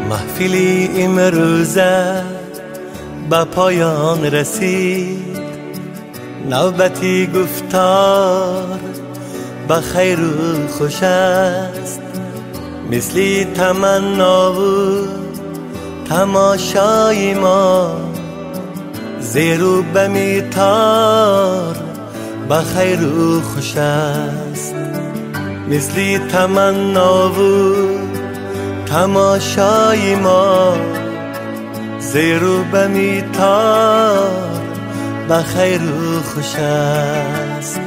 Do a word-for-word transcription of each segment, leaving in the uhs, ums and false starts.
محفلی امروزه به پایان رسید، نوبتی گفتار به خیر و خوش است، مثلی تمنا و تماشای ما زیرو بمیتار به خیر و خوش است، مثلی تمنا و تماشای ما زیرو بمیتار به خیر و خوش است.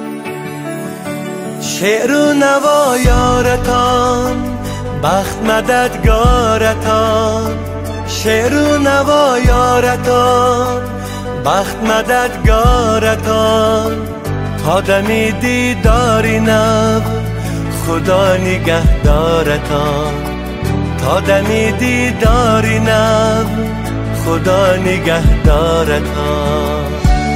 شعر و نوا یارتان، بخت مددگارتان، شعر و نوا یارتان، بخت مددگارتان، تا دمی دیداری نو خدا نگهدارتان، تا دمی دیداری نو خدا نگهدارتان.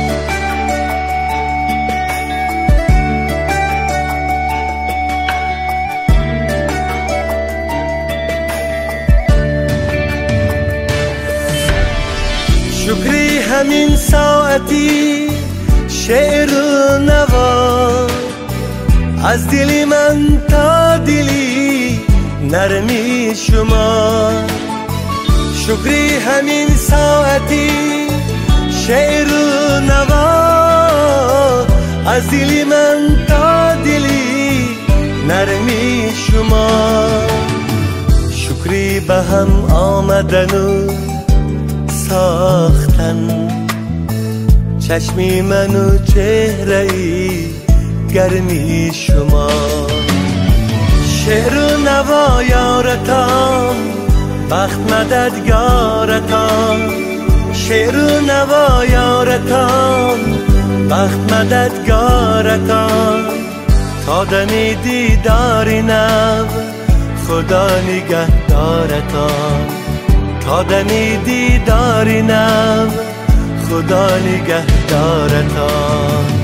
شکری همین ساعتی شعر و نوا از دلی من تا دلی نرمی شما، شکری همین ساعتی شعر و نوا از دلی من تا دلی نرمی شما، شکری به هم آمدن و ساختن چشمی من و چهره ای گرمی شما، شعر و نوا یارتان، بخت مددگارتان، شعر و نوا یارتان، بخت مددگارتان، تا دمی دیداری نو خدا نگهدارتان، تا دمی دیداری نو خدا نگهدارتان.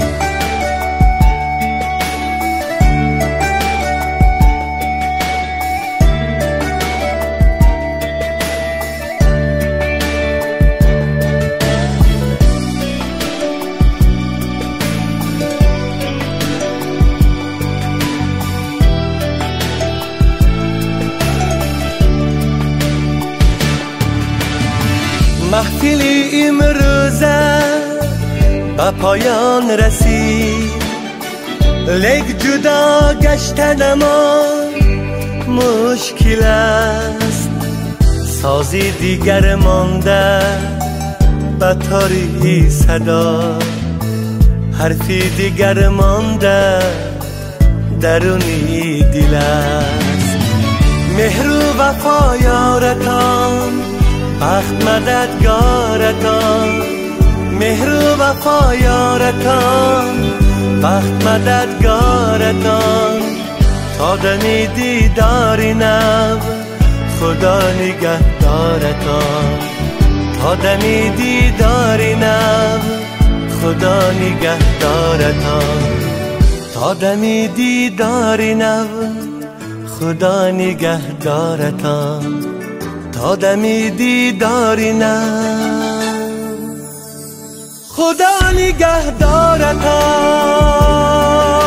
محفلی امروزه به پایان رسید، لیک جدا گشتن ما مشکل است، سازی دیگر مانده به تاری صدا، حرفی دیگر مانده درونی دل است، مهر و وفا یارتان، بخت مددگارتان، مهر و وفا یارتان، بخت مددگارتان، تا دمی دیداری نو خدا نگهدارتان، تا دمی دیداری نو خدا نگهدارتان، تا دمی دیداری نو خدا نگهدارتان، تا دمی دیداری نو خدا نگهدارتان.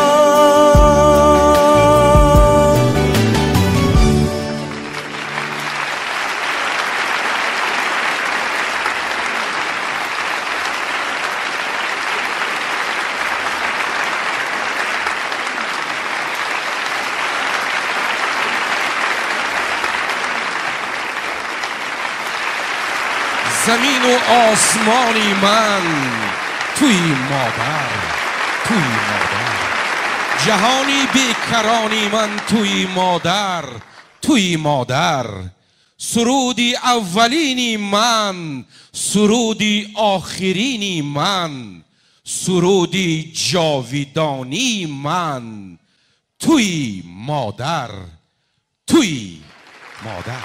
زمین و آسمانی من توی مادر، توی مادر، جهانی بیکرانی من توی مادر، توی مادر، سرودی اولینی من، سرودی آخرینی من، سرودی جاویدانی من توی مادر، توی مادر.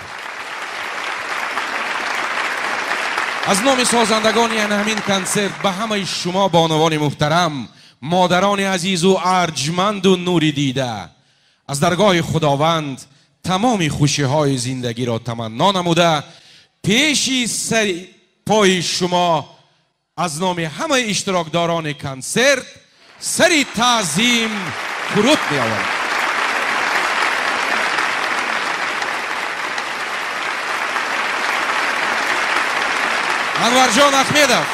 از نام سازندگان یعنی همین کنسرت به همه شما بانوان محترم، مادران عزیز و ارجمند و نوری دیده، از درگاه خداوند تمام خوشی های زندگی را تمنا نموده پیشی سر پای شما از نام همه اشتراکداران کنسرت سری تعظیم فرود می آورم. انور جان احمدов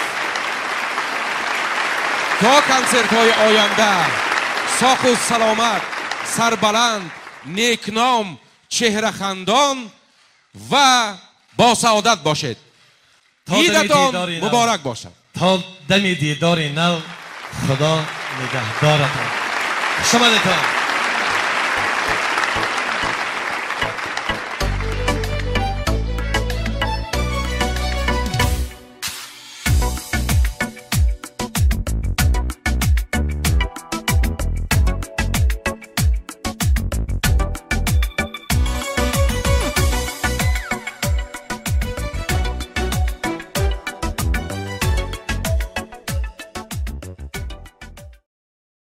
تا کنسرت های آینده ساخ و سلامت، سربلند، نیکنام، چهره خندان و با سعادت باشید. عیدتان مبارک باشد. تا دم دیدار نو خدا نگهدارتان. شما